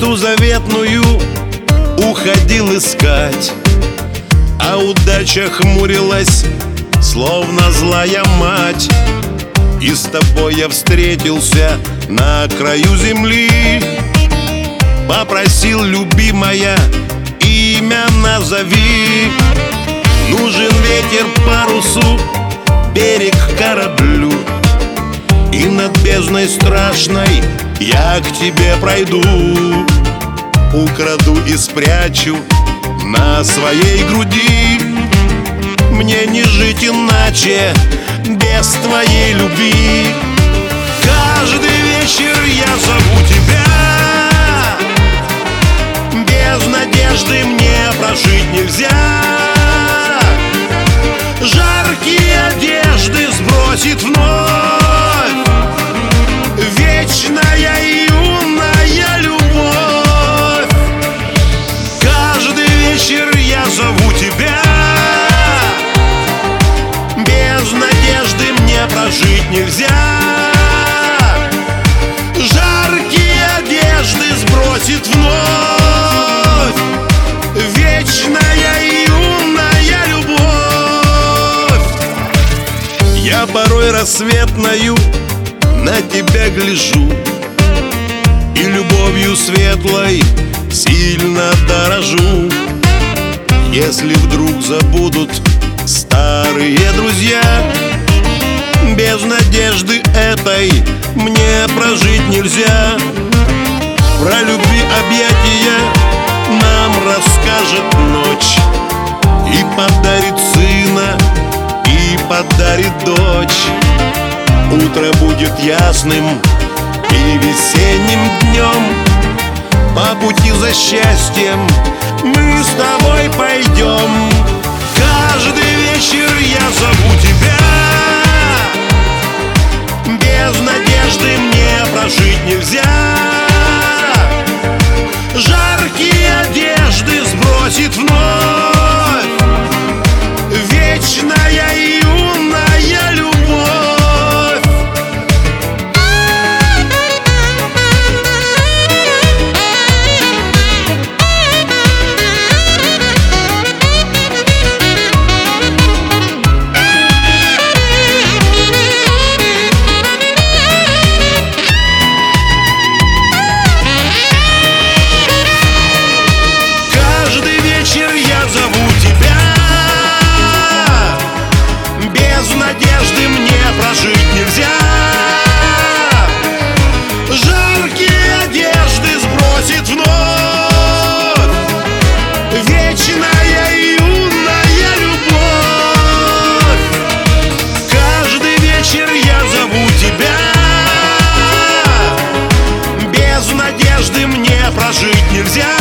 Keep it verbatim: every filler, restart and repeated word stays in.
мечту заветную уходил искать, а удача хмурилась, словно злая мать. И с тобой я встретился на краю земли. Попросил, любимая, имя назови. Нужен ветер парусу, берег кораблю, и над бездной страшной я к тебе пройду. Украду и спрячу на своей груди. Мне не жить иначе без твоей любви. Каждый вечер я зову тебя. Без надежды мне прожить нельзя. Жаркие одежды сбросит вновь вечная и юная любовь. Каждый вечер я зову тебя. Без надежды мне прожить нельзя. Жаркие одежды сбросит вновь вечная и юная любовь. Я порой рассветною на тебя гляжу, и любовью светлой сильно дорожу. Если вдруг забудут старые друзья, без надежды этой мне прожить нельзя. Про любви объятия нам расскажет ночь, и подарит сына, и подарит дочь. Утро будет ясным и весенним днем. По пути за счастьем мы с тобой пойдем. Каждый вечер я зову тебя. Без надежды мне прожить нельзя. Жаркие одежды сбросит вновь вечная и юная любовь. Надежды мне прожить нельзя. Жаркие одежды сбросит вновь вечная и юная любовь. Каждый вечер я зову тебя. Без надежды мне прожить нельзя.